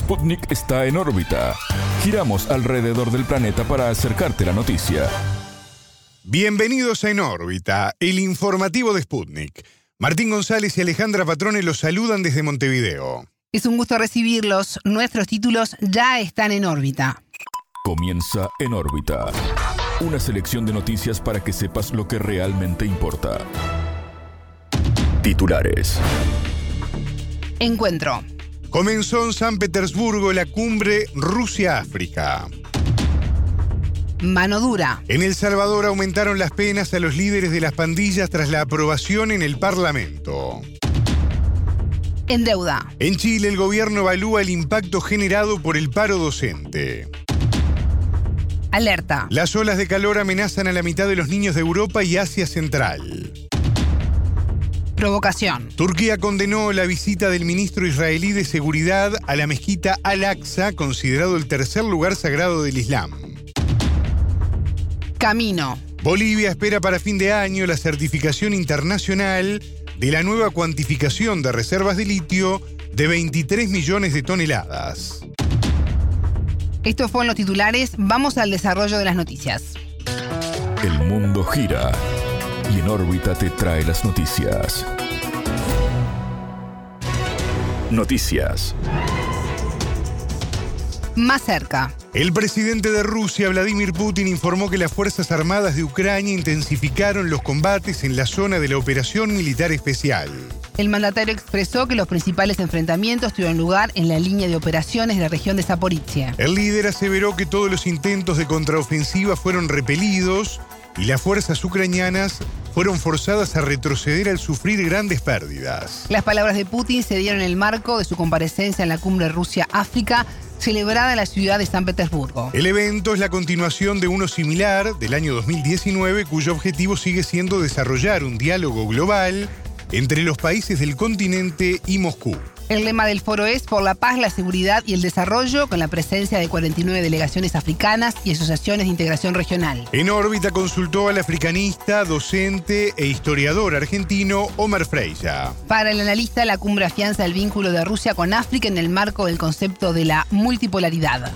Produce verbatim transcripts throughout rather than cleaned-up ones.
Sputnik está en órbita. Giramos alrededor del planeta para acercarte la noticia. Bienvenidos a En órbita, el informativo de Sputnik. Martín González y Alejandra Patrone los saludan desde Montevideo. Es un gusto recibirlos. Nuestros títulos ya están en órbita. Comienza En órbita. Una selección de noticias para que sepas lo que realmente importa. Titulares. Encuentro. Comenzó en San Petersburgo la cumbre Rusia-África. Mano dura. En El Salvador aumentaron las penas a los líderes de las pandillas tras la aprobación en el Parlamento. En deuda. En Chile el gobierno evalúa el impacto generado por el paro docente. Alerta. Las olas de calor amenazan a la mitad de los niños de Europa y Asia Central. Provocación. Turquía condenó la visita del ministro israelí de Seguridad a la mezquita Al-Aqsa, considerado el tercer lugar sagrado del Islam. Camino. Bolivia espera para fin de año la certificación internacional de la nueva cuantificación de reservas de litio de veintitrés millones de toneladas. Estos fueron los titulares. Vamos al desarrollo de las noticias. El mundo gira y En órbita te trae las noticias. Noticias. Más cerca. El presidente de Rusia, Vladimir Putin, informó que las Fuerzas Armadas de Ucrania intensificaron los combates en la zona de la operación militar especial. El mandatario expresó que los principales enfrentamientos tuvieron lugar en la línea de operaciones de la región de Zaporizhia. El líder aseveró que todos los intentos de contraofensiva fueron repelidos y las fuerzas ucranianas fueron forzadas a retroceder al sufrir grandes pérdidas. Las palabras de Putin se dieron en el marco de su comparecencia en la cumbre Rusia-África, celebrada en la ciudad de San Petersburgo. El evento es la continuación de uno similar del año dos mil diecinueve, cuyo objetivo sigue siendo desarrollar un diálogo global entre los países del continente y Moscú. El lema del foro es por la paz, la seguridad y el desarrollo, con la presencia de cuarenta y nueve delegaciones africanas y asociaciones de integración regional. En órbita consultó al africanista, docente e historiador argentino Omar Freya. Para el analista, la cumbre afianza el vínculo de Rusia con África en el marco del concepto de la multipolaridad.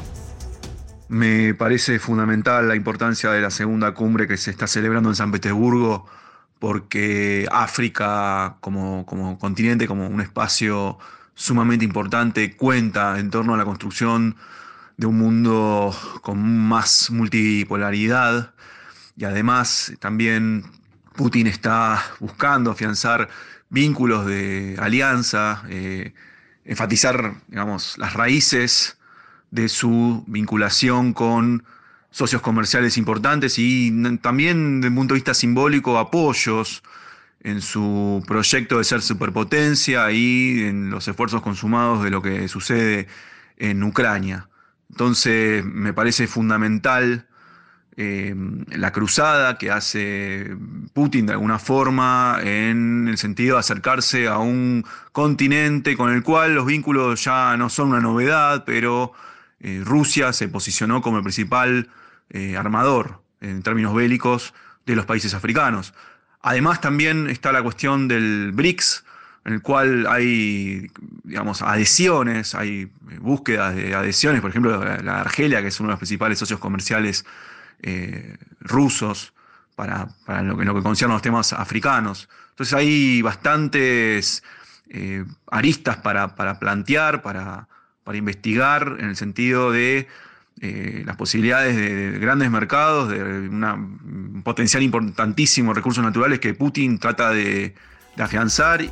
Me parece fundamental la importancia de la segunda cumbre que se está celebrando en San Petersburgo, porque África como, como continente, como un espacio sumamente importante, cuenta en torno a la construcción de un mundo con más multipolaridad, y además también Putin está buscando afianzar vínculos de alianza, eh, enfatizar, digamos, las raíces de su vinculación con socios comerciales importantes y también desde un punto de vista simbólico apoyos en su proyecto de ser superpotencia y en los esfuerzos consumados de lo que sucede en Ucrania. Entonces me parece fundamental eh, la cruzada que hace Putin de alguna forma en el sentido de acercarse a un continente con el cual los vínculos ya no son una novedad, pero eh, Rusia se posicionó como el principal eh, armador en términos bélicos de los países africanos. Además también está la cuestión del BRICS, en el cual hay, digamos, adhesiones, hay búsquedas de adhesiones, por ejemplo, la, la Argelia, que es uno de los principales socios comerciales eh, rusos para, para lo, que, lo que concierne a los temas africanos. Entonces hay bastantes eh, aristas para, para plantear, para, para investigar, en el sentido de Eh, las posibilidades de, de grandes mercados, de una, un potencial importantísimo de recursos naturales que Putin trata de, de afianzar.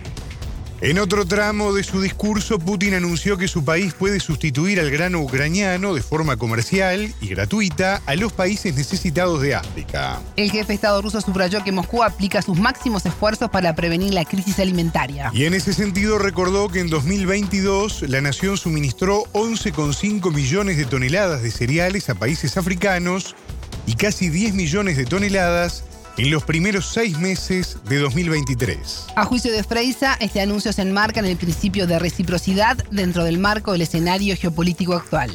En otro tramo de su discurso, Putin anunció que su país puede sustituir al grano ucraniano de forma comercial y gratuita a los países necesitados de África. El jefe de Estado ruso subrayó que Moscú aplica sus máximos esfuerzos para prevenir la crisis alimentaria. Y en ese sentido recordó que en dos mil veintidós la nación suministró once coma cinco millones de toneladas de cereales a países africanos y casi diez millones de toneladas en los primeros seis meses de dos mil veintitrés. A juicio de Freisa, este anuncio se enmarca en el principio de reciprocidad dentro del marco del escenario geopolítico actual.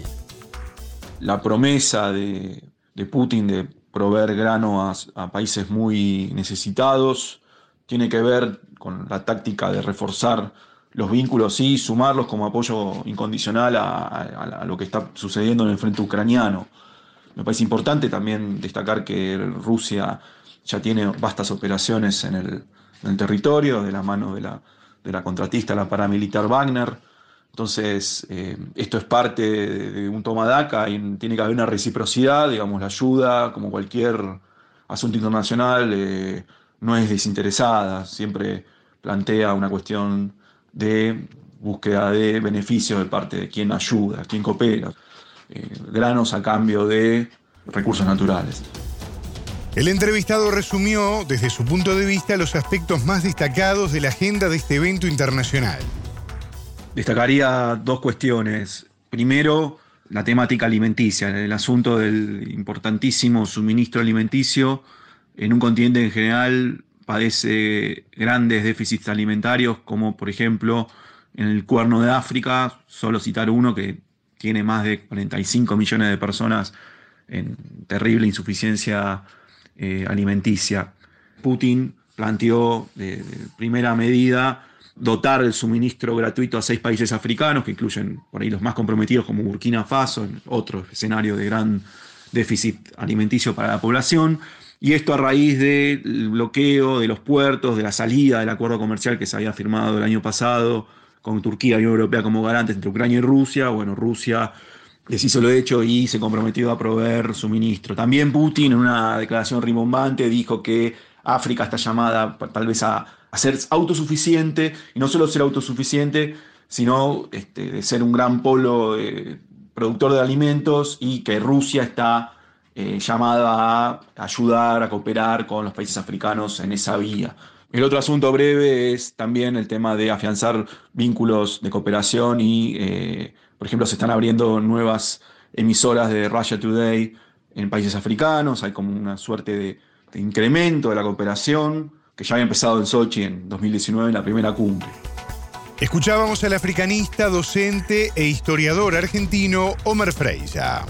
La promesa de, de Putin de proveer grano a, a países muy necesitados tiene que ver con la táctica de reforzar los vínculos sí, sumarlos como apoyo incondicional a, a, a lo que está sucediendo en el frente ucraniano. Me parece importante también destacar que Rusia ya tiene vastas operaciones en el, en el territorio, de la mano de la, de la contratista, la paramilitar Wagner. Entonces, eh, esto es parte de, de un toma-daca y tiene que haber una reciprocidad, digamos, la ayuda, como cualquier asunto internacional, eh, no es desinteresada, siempre plantea una cuestión de búsqueda de beneficios de parte de quien ayuda, quien coopera, eh, granos a cambio de recursos naturales. El entrevistado resumió, desde su punto de vista, los aspectos más destacados de la agenda de este evento internacional. Destacaría dos cuestiones. Primero, la temática alimenticia, el asunto del importantísimo suministro alimenticio. En un continente en general padece grandes déficits alimentarios, como por ejemplo en el Cuerno de África, solo citar uno que tiene más de cuarenta y cinco millones de personas en terrible insuficiencia eh, alimenticia. Putin planteó de, de primera medida dotar el suministro gratuito a seis países africanos, que incluyen por ahí los más comprometidos como Burkina Faso, en otro escenario de gran déficit alimenticio para la población. Y esto a raíz del bloqueo de los puertos, de la salida del acuerdo comercial que se había firmado el año pasado con Turquía y la Unión Europea como garantes entre Ucrania y Rusia. Bueno, Rusia deshizo lo hecho y se comprometió a proveer suministro. También Putin, en una declaración rimbombante, dijo que África está llamada tal vez a, a ser autosuficiente, y no solo ser autosuficiente, sino este, de ser un gran polo eh, productor de alimentos, y que Rusia está eh, llamada a ayudar, a cooperar con los países africanos en esa vía. El otro asunto breve es también el tema de afianzar vínculos de cooperación y, eh, por ejemplo, se están abriendo nuevas emisoras de Russia Today en países africanos. Hay como una suerte de, de incremento de la cooperación que ya había empezado en Sochi en dos mil diecinueve, en la primera cumbre. Escuchábamos al africanista, docente e historiador argentino Omer Freya.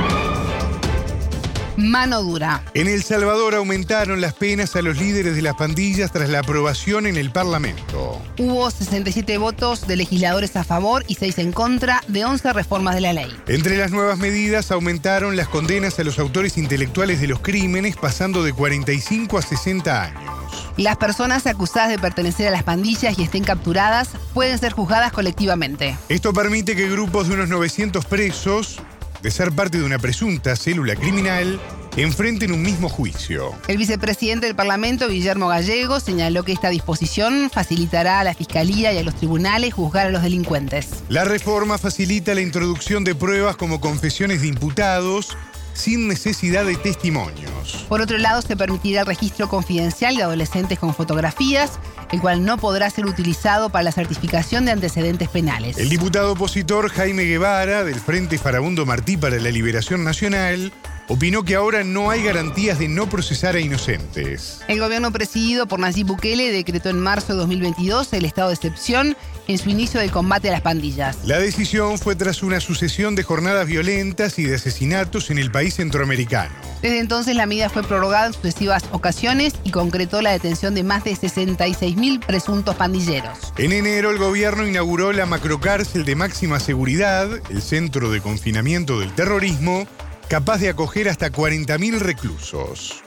Mano dura. En El Salvador aumentaron las penas a los líderes de las pandillas tras la aprobación en el Parlamento. Hubo sesenta y siete votos de legisladores a favor y seis en contra de once reformas de la ley. Entre las nuevas medidas aumentaron las condenas a los autores intelectuales de los crímenes, pasando de cuarenta y cinco a sesenta años. Las personas acusadas de pertenecer a las pandillas y estén capturadas pueden ser juzgadas colectivamente. Esto permite que grupos de unos novecientos presos, de ser parte de una presunta célula criminal, enfrenten un mismo juicio. El vicepresidente del Parlamento, Guillermo Gallego, señaló que esta disposición facilitará a la Fiscalía y a los tribunales juzgar a los delincuentes. La reforma facilita la introducción de pruebas como confesiones de imputados, sin necesidad de testimonios. Por otro lado, se permitirá el registro confidencial de adolescentes con fotografías, el cual no podrá ser utilizado para la certificación de antecedentes penales. El diputado opositor Jaime Guevara, del Frente Farabundo Martí para la Liberación Nacional, opinó que ahora no hay garantías de no procesar a inocentes. El gobierno presidido por Nayib Bukele decretó en marzo de dos mil veintidós el estado de excepción en su inicio del combate a las pandillas. La decisión fue tras una sucesión de jornadas violentas y de asesinatos en el país centroamericano. Desde entonces la medida fue prorrogada en sucesivas ocasiones y concretó la detención de más de sesenta y seis mil presuntos pandilleros. En enero el gobierno inauguró la macrocárcel de máxima seguridad, el centro de confinamiento del terrorismo, capaz de acoger hasta cuarenta mil reclusos.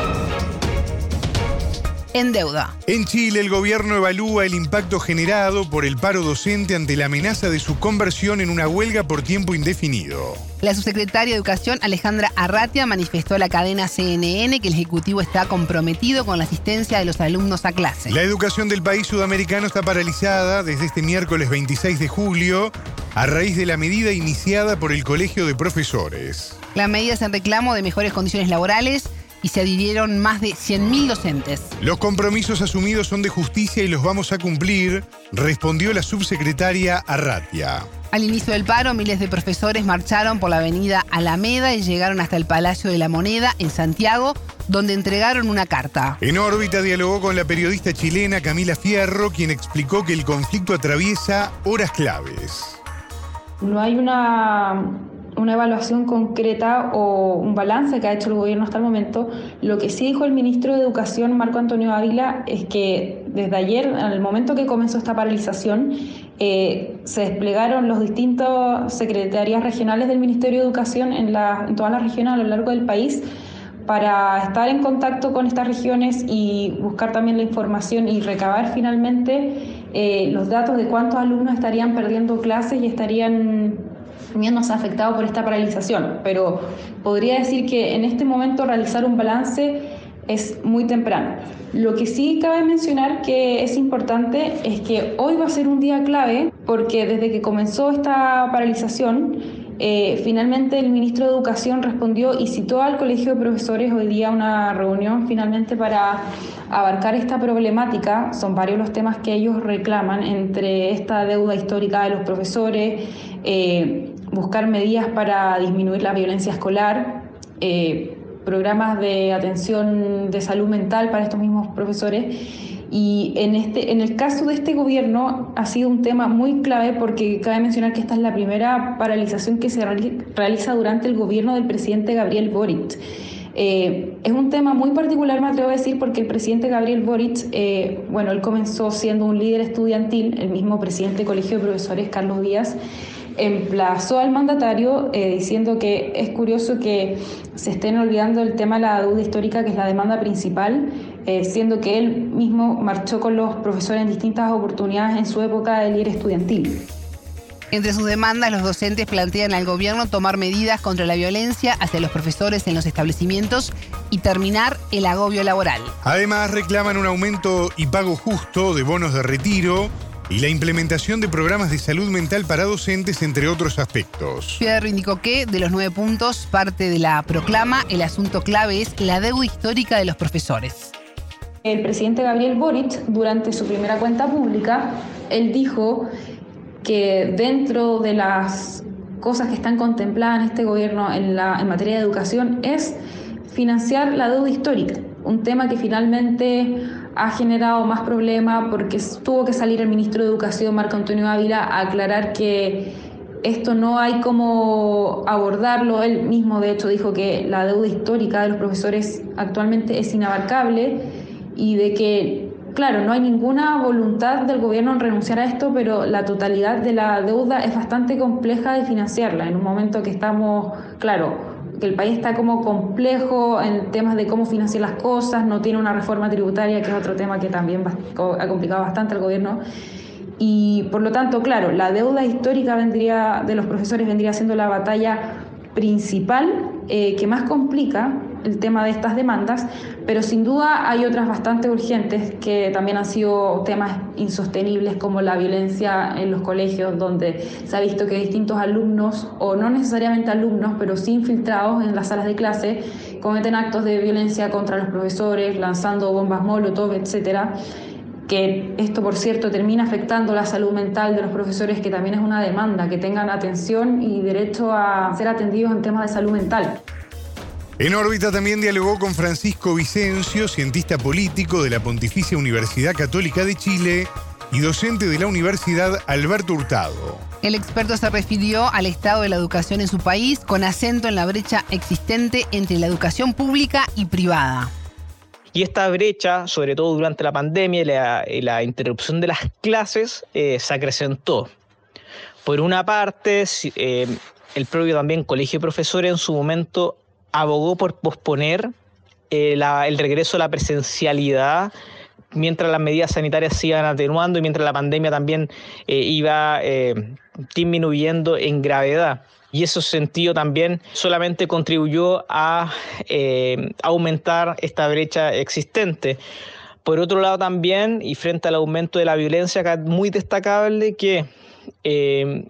En deuda. En Chile, el gobierno evalúa el impacto generado por el paro docente ante la amenaza de su conversión en una huelga por tiempo indefinido. La subsecretaria de Educación, Alejandra Arratia, manifestó a la cadena C N N que el Ejecutivo está comprometido con la asistencia de los alumnos a clase. La educación del país sudamericano está paralizada desde este miércoles veintiséis de julio a raíz de la medida iniciada por el Colegio de Profesores. La medida es en reclamo de mejores condiciones laborales y se adhirieron más de cien mil docentes. Los compromisos asumidos son de justicia y los vamos a cumplir, respondió la subsecretaria Arratia. Al inicio del paro, miles de profesores marcharon por la avenida Alameda y llegaron hasta el Palacio de la Moneda en Santiago, donde entregaron una carta. En órbita dialogó con la periodista chilena Camila Fierro, quien explicó que el conflicto atraviesa horas claves. No hay una... una evaluación concreta o un balance que ha hecho el gobierno hasta el momento. Lo que sí dijo el ministro de Educación, Marco Antonio Ávila, es que desde ayer, al momento que comenzó esta paralización, eh, se desplegaron los distintos secretarías regionales del Ministerio de Educación en, la, en todas las regiones a lo largo del país para estar en contacto con estas regiones y buscar también la información y recabar finalmente eh, los datos de cuántos alumnos estarían perdiendo clases y estarían viéndose afectados por esta paralización. Pero podría decir que en este momento realizar un balance es muy temprano. Lo que sí cabe mencionar que es importante es que hoy va a ser un día clave porque desde que comenzó esta paralización, eh, finalmente el ministro de Educación respondió y citó al Colegio de Profesores hoy día una reunión finalmente para abarcar esta problemática. Son varios los temas que ellos reclaman, entre esta deuda histórica de los profesores, eh, buscar medidas para disminuir la violencia escolar, eh, programas de atención de salud mental para estos mismos profesores. Y en, este, en el caso de este gobierno ha sido un tema muy clave porque cabe mencionar que esta es la primera paralización que se realiza durante el gobierno del presidente Gabriel Boric. Eh, es un tema muy particular, me atrevo a decir, porque el presidente Gabriel Boric, eh, bueno, él comenzó siendo un líder estudiantil, el mismo presidente del Colegio de Profesores, Carlos Díaz, emplazó al mandatario eh, diciendo que es curioso que se estén olvidando el tema de la deuda histórica, que es la demanda principal, eh, siendo que él mismo marchó con los profesores en distintas oportunidades en su época de líder estudiantil. Entre sus demandas, los docentes plantean al gobierno tomar medidas contra la violencia hacia los profesores en los establecimientos y terminar el agobio laboral. Además, reclaman un aumento y pago justo de bonos de retiro y la implementación de programas de salud mental para docentes, entre otros aspectos. Fierro indicó que, de los nueve puntos, parte de la proclama, el asunto clave es la deuda histórica de los profesores. El presidente Gabriel Boric, durante su primera cuenta pública, él dijo que dentro de las cosas que están contempladas en este gobierno en, la, en materia de educación es financiar la deuda histórica, un tema que finalmente ha generado más problemas porque tuvo que salir el ministro de Educación, Marco Antonio Ávila, a aclarar que esto no hay cómo abordarlo. Él mismo, de hecho, dijo que la deuda histórica de los profesores actualmente es inabarcable y de que, claro, no hay ninguna voluntad del gobierno en renunciar a esto, pero la totalidad de la deuda es bastante compleja de financiarla en un momento que estamos, claro, que el país está como complejo en temas de cómo financiar las cosas, no tiene una reforma tributaria, que es otro tema que también ha complicado bastante al gobierno. Y por lo tanto, claro, la deuda histórica vendría de los profesores vendría siendo la batalla principal eh, que más complica el tema de estas demandas, pero sin duda hay otras bastante urgentes que también han sido temas insostenibles, como la violencia en los colegios, donde se ha visto que distintos alumnos, o no necesariamente alumnos, pero sí infiltrados en las salas de clase, cometen actos de violencia contra los profesores, lanzando bombas molotov, etcétera, que esto, por cierto, termina afectando la salud mental de los profesores, que también es una demanda, que tengan atención y derecho a ser atendidos en temas de salud mental. En órbita también dialogó con Francisco Vicencio, cientista político de la Pontificia Universidad Católica de Chile y docente de la Universidad Alberto Hurtado. El experto se refirió al estado de la educación en su país, con acento en la brecha existente entre la educación pública y privada. Y esta brecha, sobre todo durante la pandemia y la, y la interrupción de las clases, eh, se acrecentó. Por una parte, eh, el propio también Colegio de Profesores en su momento abogó por posponer eh, la, el regreso a la presencialidad mientras las medidas sanitarias se iban atenuando y mientras la pandemia también eh, iba eh, disminuyendo en gravedad. Y ese sentido también solamente contribuyó a eh, aumentar esta brecha existente. Por otro lado también, y frente al aumento de la violencia, acá es muy destacable que eh,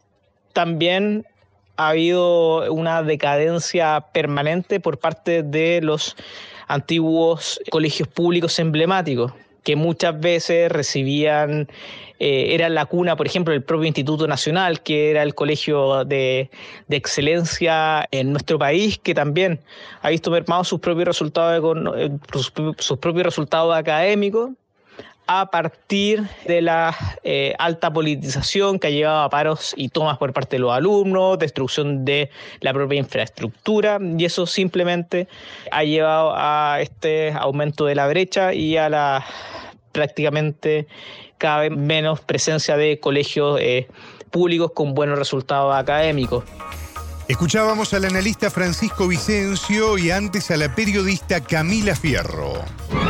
también ha habido una decadencia permanente por parte de los antiguos colegios públicos emblemáticos, que muchas veces recibían, eh, eran la cuna, por ejemplo, del propio Instituto Nacional, que era el colegio de, de excelencia en nuestro país, que también ha visto mermados sus propios resultados, sus, sus propios resultados académicos, a partir de la eh, alta politización que ha llevado a paros y tomas por parte de los alumnos, destrucción de la propia infraestructura, y eso simplemente ha llevado a este aumento de la brecha y a la prácticamente cada vez menos presencia de colegios eh, públicos con buenos resultados académicos. Escuchábamos al analista Francisco Vicencio y antes a la periodista Camila Fierro.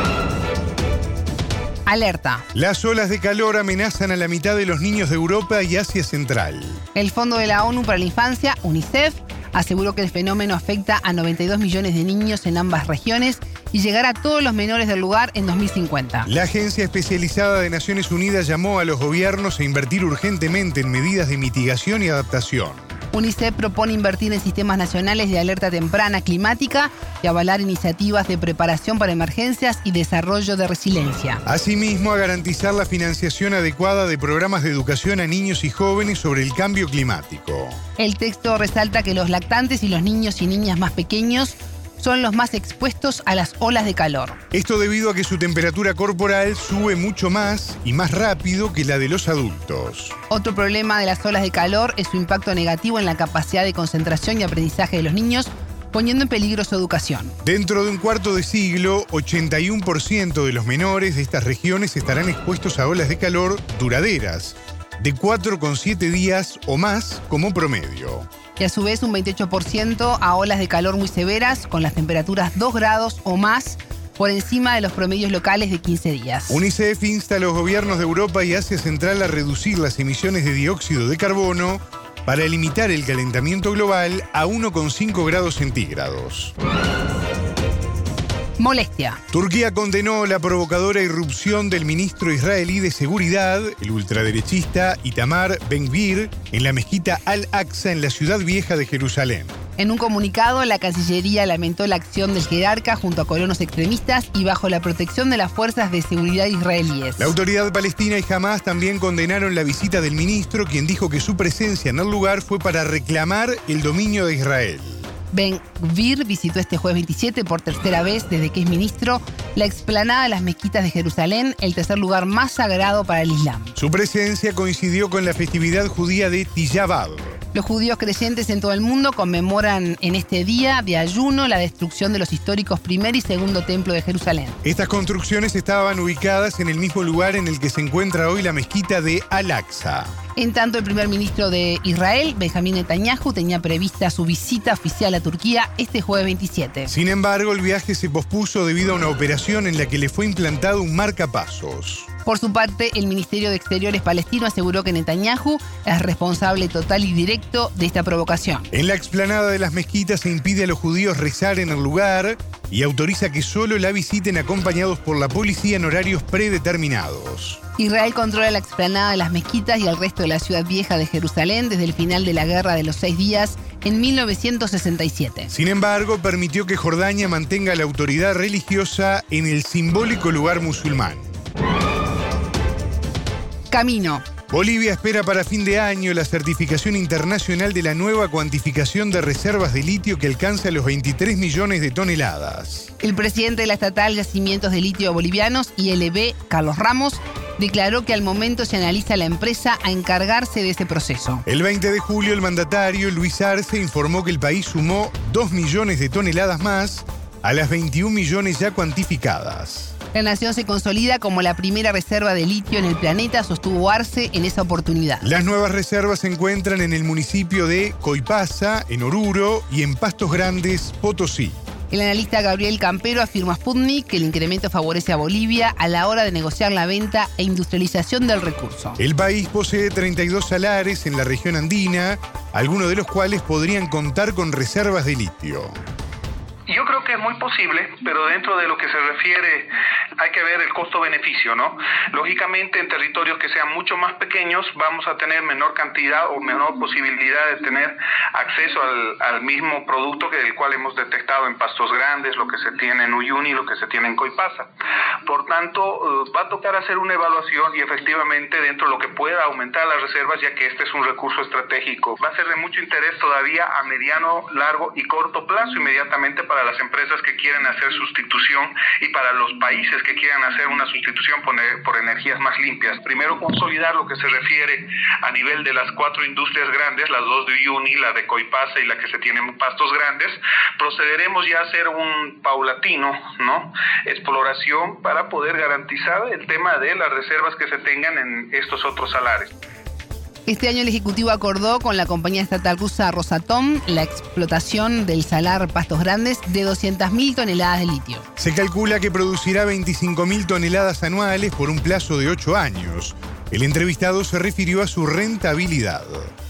Alerta. Las olas de calor amenazan a la mitad de los niños de Europa y Asia Central. El Fondo de la ONU para la Infancia, UNICEF, aseguró que el fenómeno afecta a noventa y dos millones de niños en ambas regiones y llegará a todos los menores del lugar en dos mil cincuenta. La Agencia Especializada de Naciones Unidas llamó a los gobiernos a invertir urgentemente en medidas de mitigación y adaptación. UNICEF propone invertir en sistemas nacionales de alerta temprana climática y avalar iniciativas de preparación para emergencias y desarrollo de resiliencia. Asimismo, a garantizar la financiación adecuada de programas de educación a niños y jóvenes sobre el cambio climático. El texto resalta que los lactantes y los niños y niñas más pequeños son los más expuestos a las olas de calor. Esto debido a que su temperatura corporal sube mucho más y más rápido que la de los adultos. Otro problema de las olas de calor es su impacto negativo en la capacidad de concentración y aprendizaje de los niños, poniendo en peligro su educación. Dentro de un cuarto de siglo, ochenta y uno por ciento de los menores de estas regiones estarán expuestos a olas de calor duraderas, de cuatro coma siete días o más como promedio. Y a su vez un veintiocho por ciento a olas de calor muy severas, con las temperaturas dos grados o más por encima de los promedios locales de quince días. UNICEF insta a los gobiernos de Europa y Asia Central a reducir las emisiones de dióxido de carbono para limitar el calentamiento global a uno coma cinco grados centígrados. Molestia. Turquía condenó la provocadora irrupción del ministro israelí de Seguridad, el ultraderechista Itamar Ben-Gvir, en la mezquita Al-Aqsa en la ciudad vieja de Jerusalén. En un comunicado, la Cancillería lamentó la acción del jerarca junto a colonos extremistas y bajo la protección de las fuerzas de seguridad israelíes. La autoridad palestina y Hamás también condenaron la visita del ministro, quien dijo que su presencia en el lugar fue para reclamar el dominio de Israel. Ben-Gvir visitó este jueves veintisiete por tercera vez desde que es ministro la explanada de las mezquitas de Jerusalén, el tercer lugar más sagrado para el Islam. Su presencia coincidió con la festividad judía de Tisha B'Av. Los judíos creyentes en todo el mundo conmemoran en este día de ayuno la destrucción de los históricos primer y segundo templo de Jerusalén. Estas construcciones estaban ubicadas en el mismo lugar en el que se encuentra hoy la mezquita de Al-Aqsa. En tanto, el primer ministro de Israel, Benjamín Netanyahu, tenía prevista su visita oficial a Turquía este jueves veintisiete. Sin embargo, el viaje se pospuso debido a una operación en la que le fue implantado un marcapasos. Por su parte, el Ministerio de Exteriores palestino aseguró que Netanyahu es responsable total y directo de esta provocación. En la explanada de las mezquitas se impide a los judíos rezar en el lugar y autoriza que solo la visiten acompañados por la policía en horarios predeterminados. Israel controla la explanada de las mezquitas y el resto de la ciudad vieja de Jerusalén desde el final de la Guerra de los Seis Días en mil novecientos sesenta y siete. Sin embargo, permitió que Jordania mantenga la autoridad religiosa en el simbólico lugar musulmán. Camino. Bolivia espera para fin de año la certificación internacional de la nueva cuantificación de reservas de litio que alcanza los veintitrés millones de toneladas. El presidente de la estatal Yacimientos de Litio Bolivianos, I L B, Carlos Ramos, declaró que al momento se analiza la empresa a encargarse de ese proceso. El veinte de julio, el mandatario Luis Arce informó que el país sumó dos millones de toneladas más a las veintiún millones ya cuantificadas. La nación se consolida como la primera reserva de litio en el planeta, sostuvo Arce en esa oportunidad. Las nuevas reservas se encuentran en el municipio de Coipasa, en Oruro y en Pastos Grandes, Potosí. El analista Gabriel Campero afirma a Sputnik que el incremento favorece a Bolivia a la hora de negociar la venta e industrialización del recurso. El país posee treinta y dos salares en la región andina, algunos de los cuales podrían contar con reservas de litio. Yo creo que es muy posible, pero dentro de lo que se refiere hay que ver el costo-beneficio, ¿no? Lógicamente, en territorios que sean mucho más pequeños vamos a tener menor cantidad o menor posibilidad de tener acceso al, al mismo producto que del cual hemos detectado en Pastos Grandes, lo que se tiene en Uyuni, lo que se tiene en Coipasa. Por tanto, uh, va a tocar hacer una evaluación y efectivamente dentro de lo que pueda aumentar las reservas, ya que este es un recurso estratégico. Va a ser de mucho interés todavía a mediano, largo y corto plazo, inmediatamente para las empresas que quieren hacer sustitución y para los países que que quieran hacer una sustitución por, por energías más limpias. Primero, consolidar lo que se refiere a nivel de las cuatro industrias grandes, las dos de Uyuni, la de Coipasa y la que se tiene en Pastos Grandes. Procederemos ya a hacer un paulatino, ¿no?, exploración para poder garantizar el tema de las reservas que se tengan en estos otros salares. Este año el Ejecutivo acordó con la compañía estatal rusa Rosatom la explotación del salar Pastos Grandes de doscientas mil toneladas de litio. Se calcula que producirá veinticinco mil toneladas anuales por un plazo de ocho años. El entrevistado se refirió a su rentabilidad.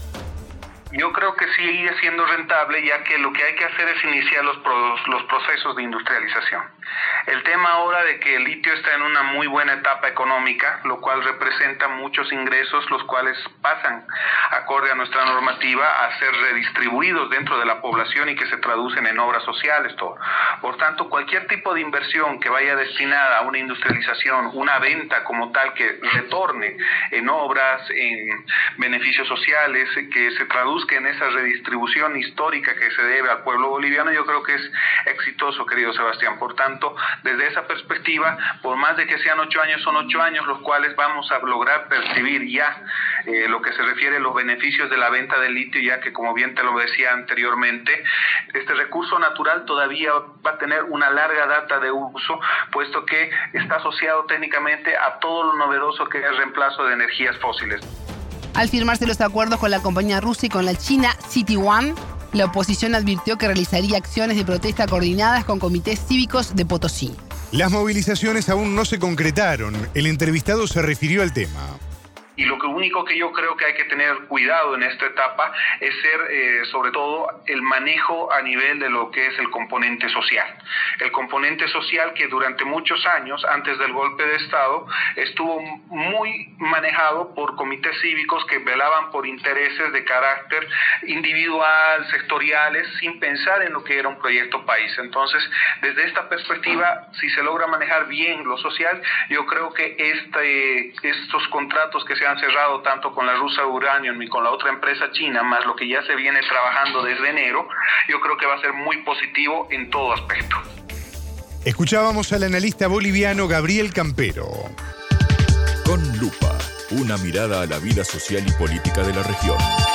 Yo creo que sigue siendo rentable, ya que lo que hay que hacer es iniciar los, pro, los procesos de industrialización. El tema ahora de que el litio está en una muy buena etapa económica, lo cual representa muchos ingresos, los cuales pasan, acorde a nuestra normativa, a ser redistribuidos dentro de la población y que se traducen en obras sociales, todo. Por tanto, cualquier tipo de inversión que vaya destinada a una industrialización, una venta como tal, que retorne en obras, en beneficios sociales, que se traduzca en esa redistribución histórica que se debe al pueblo boliviano, yo creo que es exitoso, querido Sebastián. Por tanto, desde esa perspectiva, por más de que sean ocho años, son ocho años los cuales vamos a lograr percibir ya eh, lo que se refiere a los beneficios de la venta del litio, ya que, como bien te lo decía anteriormente, este recurso natural todavía va a tener una larga data de uso, puesto que está asociado técnicamente a todo lo novedoso que es el reemplazo de energías fósiles. Al firmarse los acuerdos con la compañía rusa y con la china City One, la oposición advirtió que realizaría acciones de protesta coordinadas con comités cívicos de Potosí. Las movilizaciones aún no se concretaron. El entrevistado se refirió al tema. Y lo que único que yo creo que hay que tener cuidado en esta etapa es ser, eh, sobre todo, el manejo a nivel de lo que es el componente social. El componente social que durante muchos años, antes del golpe de Estado, estuvo muy manejado por comités cívicos que velaban por intereses de carácter individual, sectoriales, sin pensar en lo que era un proyecto país. Entonces, desde esta perspectiva, si se logra manejar bien lo social, yo creo que este, estos contratos que se han cerrado tanto con la rusa Uranium y con la otra empresa china, más lo que ya se viene trabajando desde enero, yo creo que va a ser muy positivo en todo aspecto. Escuchábamos al analista boliviano Gabriel Campero. Con lupa, una mirada a la vida social y política de la región.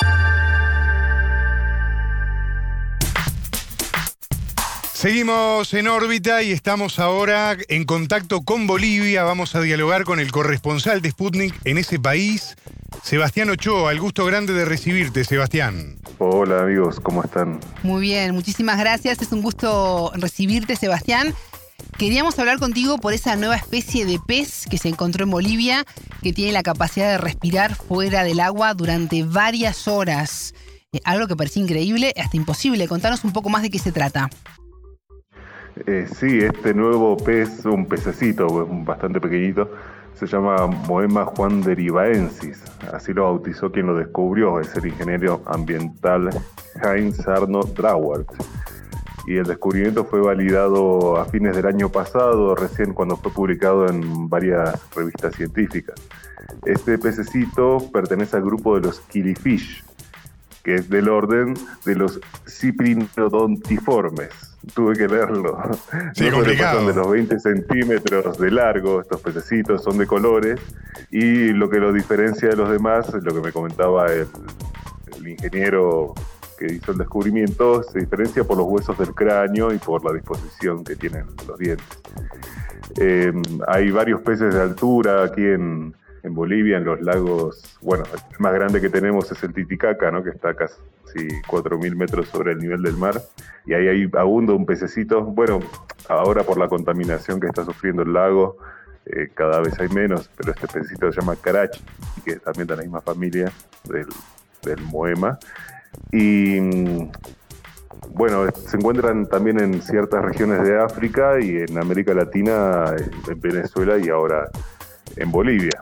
Seguimos en órbita y estamos ahora en contacto con Bolivia. Vamos a dialogar con el corresponsal de Sputnik en ese país, Sebastián Ochoa. El gusto grande de recibirte, Sebastián. Hola amigos, ¿cómo están? Muy bien, muchísimas gracias. Es un gusto recibirte, Sebastián. Queríamos hablar contigo por esa nueva especie de pez que se encontró en Bolivia, que tiene la capacidad de respirar fuera del agua durante varias horas. Eh, algo que parecía increíble, hasta imposible. Contanos un poco más de qué se trata. Eh, sí, este nuevo pez, un pececito bastante pequeñito, se llama Moema juanderibaensis. Así lo bautizó quien lo descubrió, es el ingeniero ambiental Heinz Arno Drawart. Y el descubrimiento fue validado a fines del año pasado, recién cuando fue publicado en varias revistas científicas. Este pececito pertenece al grupo de los killifish, que es del orden de los ciprinodontiformes. Tuve que leerlo. Sí, no complicado. Son de los veinte centímetros de largo, estos pececitos son de colores, y lo que los diferencia de los demás, lo que me comentaba el, el ingeniero que hizo el descubrimiento, se diferencia por los huesos del cráneo y por la disposición que tienen los dientes. Eh, hay varios peces de altura aquí en, en Bolivia, en los lagos. Bueno, el más grande que tenemos es el Titicaca, ¿no?, que está casi cuatro mil metros sobre el nivel del mar, y ahí hay abunda un pececito. Bueno, ahora por la contaminación que está sufriendo el lago, eh, cada vez hay menos, pero este pececito se llama carachi, que es también de la misma familia del, del Moema. Y bueno, se encuentran también en ciertas regiones de África y en América Latina, en Venezuela y ahora en Bolivia.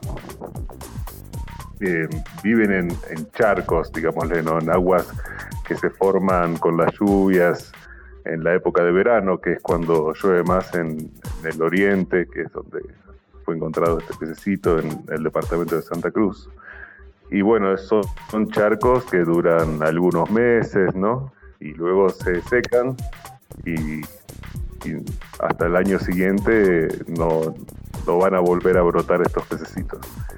Eh, viven en, en charcos, digámosle, ¿no?, en aguas que se forman con las lluvias en la época de verano, que es cuando llueve más en, en el oriente, que es donde fue encontrado este pececito, en el departamento de Santa Cruz. Y bueno, son, son charcos que duran algunos meses, ¿no?, y luego se secan y y hasta el año siguiente no, no van a volver a brotar estos pececitos.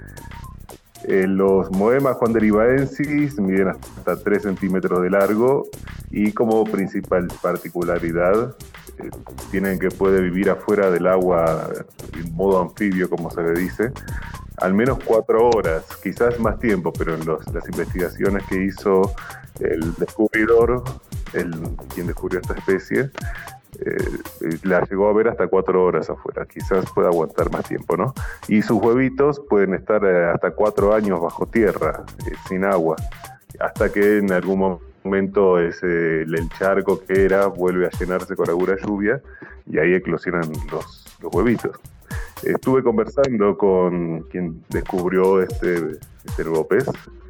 Eh, los Moema juanderibaensis miden hasta tres centímetros de largo y como principal particularidad eh, tienen que puede vivir afuera del agua en modo anfibio, como se le dice, al menos cuatro horas, quizás más tiempo, pero en los, las investigaciones que hizo el descubridor, el, quien descubrió esta especie, Eh, la llegó a ver hasta cuatro horas afuera, quizás pueda aguantar más tiempo, ¿no? Y sus huevitos pueden estar eh, hasta cuatro años bajo tierra, eh, sin agua, hasta que en algún momento ese, el charco que era vuelve a llenarse con alguna lluvia y ahí eclosionan los, los huevitos. Estuve conversando con quien descubrió este, este nuevo pez,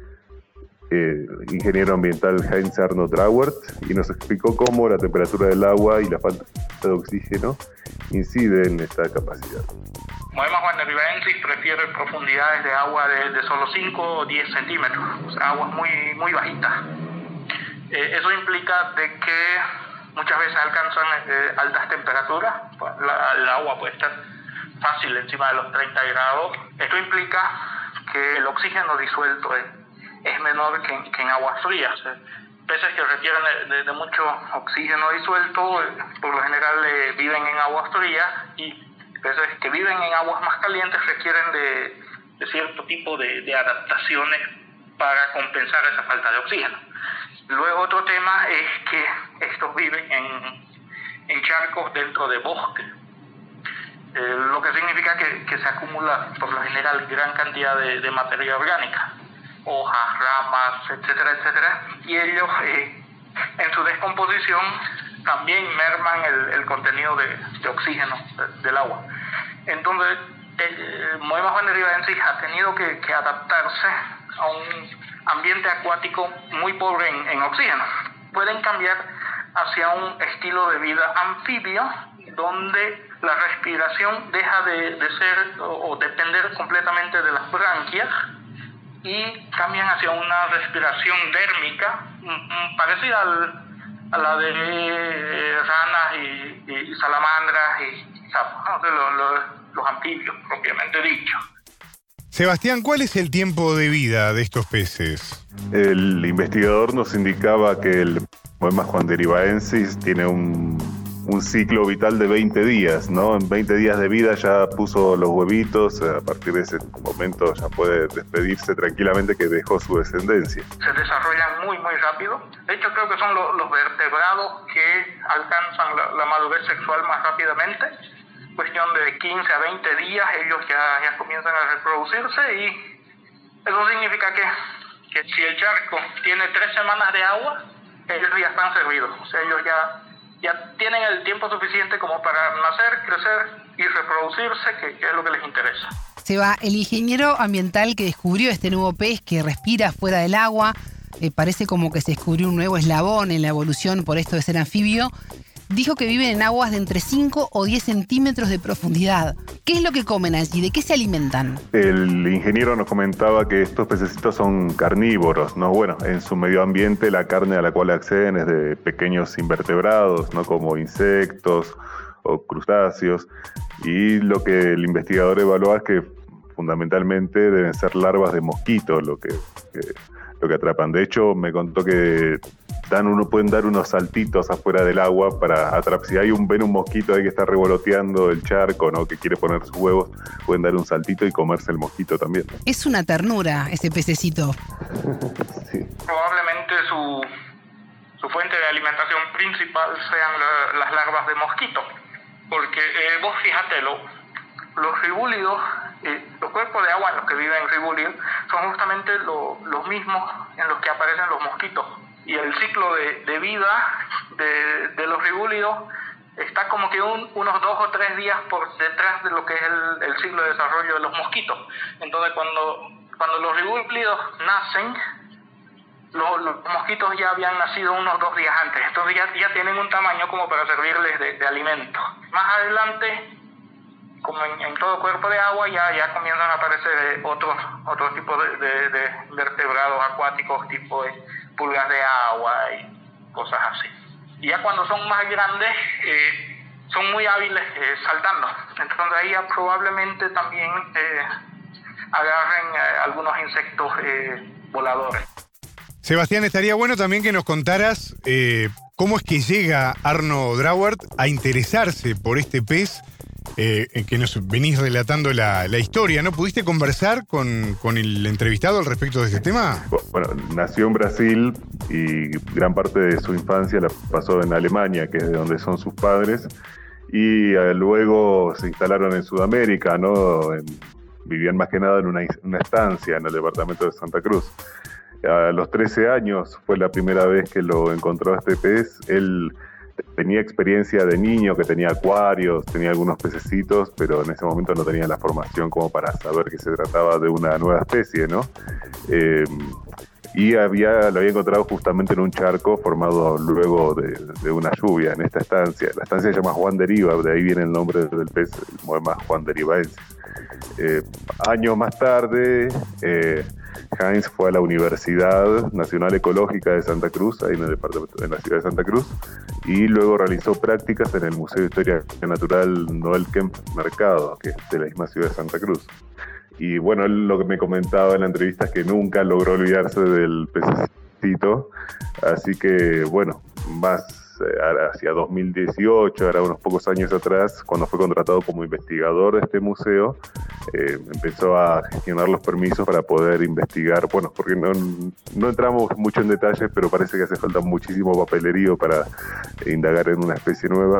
Eh, ingeniero ambiental Heinz Arno Trauert, y nos explicó cómo la temperatura del agua y la falta de oxígeno incide en esta capacidad. Moema juanderibaensis prefiere profundidades de agua de, de solo cinco o diez centímetros, o sea, aguas muy, muy bajitas. Eh, eso implica de que muchas veces alcanzan eh, altas temperaturas, la, el agua puede estar fácil encima de los treinta grados. Esto implica que el oxígeno disuelto es es menor que, que en aguas frías. Peces que requieren de, de, de mucho oxígeno disuelto, por lo general eh, viven en aguas frías, y peces que viven en aguas más calientes requieren de, de cierto tipo de, de adaptaciones para compensar esa falta de oxígeno. Luego otro tema es que estos viven en, en charcos dentro de bosques, eh, lo que significa que, que se acumula por lo general gran cantidad de, de materia orgánica, hojas, ramas, etcétera, etcétera, y ellos eh, en su descomposición también merman el, el contenido de, de oxígeno de, del agua. Entonces, el Moema juanderibaensis ha tenido que, que adaptarse a un ambiente acuático muy pobre en, en oxígeno. Pueden cambiar hacia un estilo de vida anfibio, donde la respiración deja de, de ser o, o depender completamente de las branquias, y cambian hacia una respiración dérmica parecida al, a la de eh, ranas y, y salamandras y sapos, ¿no? De lo, lo, los anfibios propiamente dicho. Sebastián, ¿cuál es el tiempo de vida de estos peces? El investigador nos indicaba que el Moema juanderibaensis tiene un, un ciclo vital de veinte días, ¿no? En veinte días de vida ya puso los huevitos, a partir de ese momento ya puede despedirse tranquilamente que dejó su descendencia. Se desarrollan muy, muy rápido. De hecho, creo que son lo, los vertebrados que alcanzan la, la madurez sexual más rápidamente. Cuestión de quince a veinte días ellos ya, ya comienzan a reproducirse, y eso significa que, que si el charco tiene tres semanas de agua, ellos ya están servidos. O sea, ellos ya ya tienen el tiempo suficiente como para nacer, crecer y reproducirse, que, que es lo que les interesa. Seba, el ingeniero ambiental que descubrió este nuevo pez que respira fuera del agua, eh, parece como que se descubrió un nuevo eslabón en la evolución por esto de ser anfibio, dijo que viven en aguas de entre cinco o diez centímetros de profundidad. ¿Qué es lo que comen allí? ¿De qué se alimentan? El ingeniero nos comentaba que estos pececitos son carnívoros, ¿no? Bueno, en su medio ambiente la carne a la cual acceden es de pequeños invertebrados, ¿no? Como insectos o crustáceos. Y lo que el investigador evalúa es que fundamentalmente deben ser larvas de mosquitos lo que, que, lo que atrapan. De hecho, me contó que dan uno, pueden dar unos saltitos afuera del agua para atrapar. Si hay un, ven un mosquito ahí que está revoloteando el charco, ¿no? Que quiere poner sus huevos, pueden dar un saltito y comerse el mosquito también. Es una ternura ese pececito. Sí. Probablemente su, su fuente de alimentación principal sean la, las larvas de mosquito, porque eh, vos fíjate, lo, los ribúlidos, eh, los cuerpos de agua en los que viven ribúlidos son justamente lo, los mismos en los que aparecen los mosquitos. Y el ciclo de, de vida de, de los ribúlidos está como que un, unos dos o tres días por detrás de lo que es el, el ciclo de desarrollo de los mosquitos. Entonces, cuando, cuando los ribúlidos nacen, los, los mosquitos ya habían nacido unos dos días antes. Entonces ya, ya tienen un tamaño como para servirles de, de alimento. Más adelante, como en, en todo cuerpo de agua, ya, ya comienzan a aparecer otros otros tipos de, de, de vertebrados acuáticos, tipo de pulgas de agua y cosas así. Y ya cuando son más grandes, eh, son muy hábiles eh, saltando. Entonces ahí probablemente también eh, agarren eh, algunos insectos eh, voladores. Sebastián, estaría bueno también que nos contaras eh, cómo es que llega Arno Drouwert a interesarse por este pez, eh, que nos venís relatando la, la historia, ¿no? ¿Pudiste conversar con, con el entrevistado al respecto de este tema? Bueno, nació en Brasil y gran parte de su infancia la pasó en Alemania, que es de donde son sus padres, y eh, luego se instalaron en Sudamérica, ¿no? En, vivían más que nada en una, una estancia en el departamento de Santa Cruz. A los trece años fue la primera vez que lo encontró este pez. Él tenía experiencia de niño, que tenía acuarios, tenía algunos pececitos, pero en ese momento no tenía la formación como para saber que se trataba de una nueva especie, ¿no? Eh, y había, lo había encontrado justamente en un charco formado luego de, de una lluvia en esta estancia. La estancia se llama Juan Deriva, de ahí viene el nombre del pez, el moema Juan Derivaensis. Eh, años más tarde, eh, Heinz fue a la Universidad Nacional Ecológica de Santa Cruz, ahí en el departamento, en la ciudad de Santa Cruz, y luego realizó prácticas en el Museo de Historia Natural Noel Kempf Mercado, que es de la misma ciudad de Santa Cruz. Y bueno, él lo que me comentaba en la entrevista es que nunca logró olvidarse del pececito, así que bueno, más hacia dos mil dieciocho, ahora unos pocos años atrás, cuando fue contratado como investigador de este museo, eh, empezó a gestionar los permisos para poder investigar, bueno, porque no, no entramos mucho en detalles, pero parece que hace falta muchísimo papelerío para indagar en una especie nueva.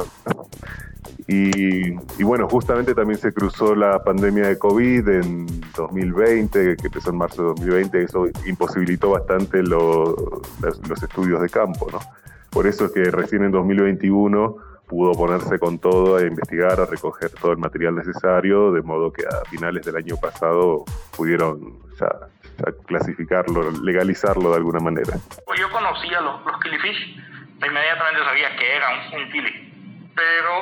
Y, y bueno, justamente también se cruzó la pandemia de COVID en dos mil veinte, que empezó en marzo de dos mil veinte, eso imposibilitó bastante lo, los, los estudios de campo, ¿no? Por eso es que recién en dos mil veintiuno pudo ponerse con todo a investigar, a recoger todo el material necesario, de modo que a finales del año pasado pudieron ya, ya clasificarlo, legalizarlo de alguna manera. Pues yo conocía los, los killifish, inmediatamente sabía que era un, un killi, pero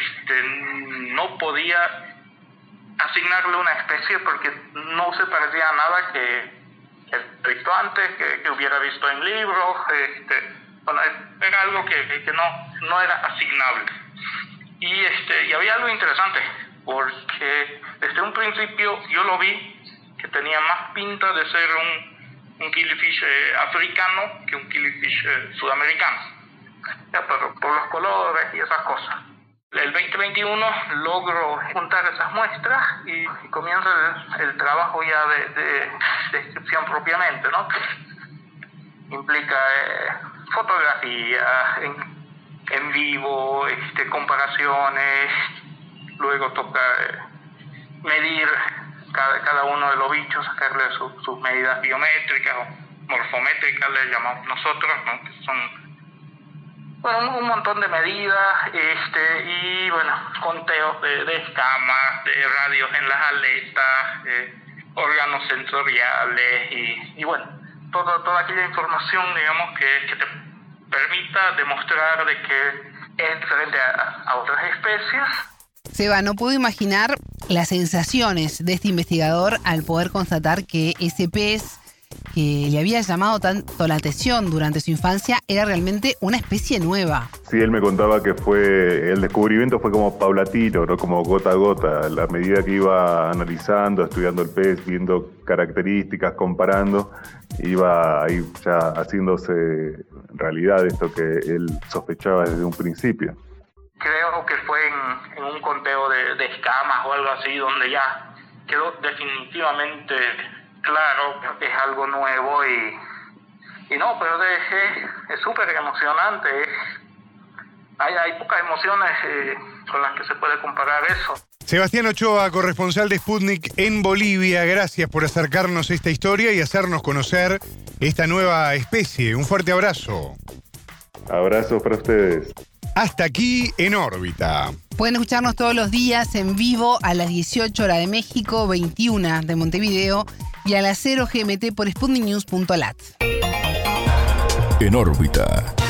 este, no podía asignarle una especie porque no se parecía a nada que, que he visto antes, que, que hubiera visto en libros. Este, Bueno, era algo que, que no, no era asignable. Y, este, y había algo interesante, porque desde un principio yo lo vi que tenía más pinta de ser un, un killifish eh, africano que un killifish eh, sudamericano, ya, por, por los colores y esas cosas. El veinte veintiuno logro juntar esas muestras y, y comienza el, el trabajo ya de, de, de descripción propiamente, ¿no? Que implica eh, fotografía en, en vivo, este, comparaciones, luego toca eh, medir cada, cada uno de los bichos, sacarle su, sus medidas biométricas o morfométricas, le llamamos nosotros, ¿no? Que son bueno, un, un montón de medidas, este, y bueno, conteos de, de escamas, de radios en las aletas, eh, órganos sensoriales y, y bueno, todo, toda aquella información, digamos, que, que te permita demostrar de que es diferente a, a otras especies. Seba, no puedo imaginar las sensaciones de este investigador al poder constatar que ese pez que le había llamado tanto la atención durante su infancia era realmente una especie nueva. Sí, él me contaba que fue el descubrimiento fue como paulatino, ¿no? Como gota a gota. A la medida que iba analizando, estudiando el pez, viendo características, comparando, iba ahí ya haciéndose realidad esto que él sospechaba desde un principio. Creo que fue en, en un conteo de, de escamas o algo así, donde ya quedó definitivamente claro que es algo nuevo y, y no, pero es súper emocionante. Es, hay, hay pocas emociones eh, con las que se puede comparar eso. Sebastián Ochoa, corresponsal de Sputnik en Bolivia, gracias por acercarnos a esta historia y hacernos conocer esta nueva especie. Un fuerte abrazo. Abrazo para ustedes. Hasta aquí En Órbita. Pueden escucharnos todos los días en vivo a las dieciocho horas de México, veintiuna de Montevideo y a las cero G M T por sputnik news punto lat. En Órbita.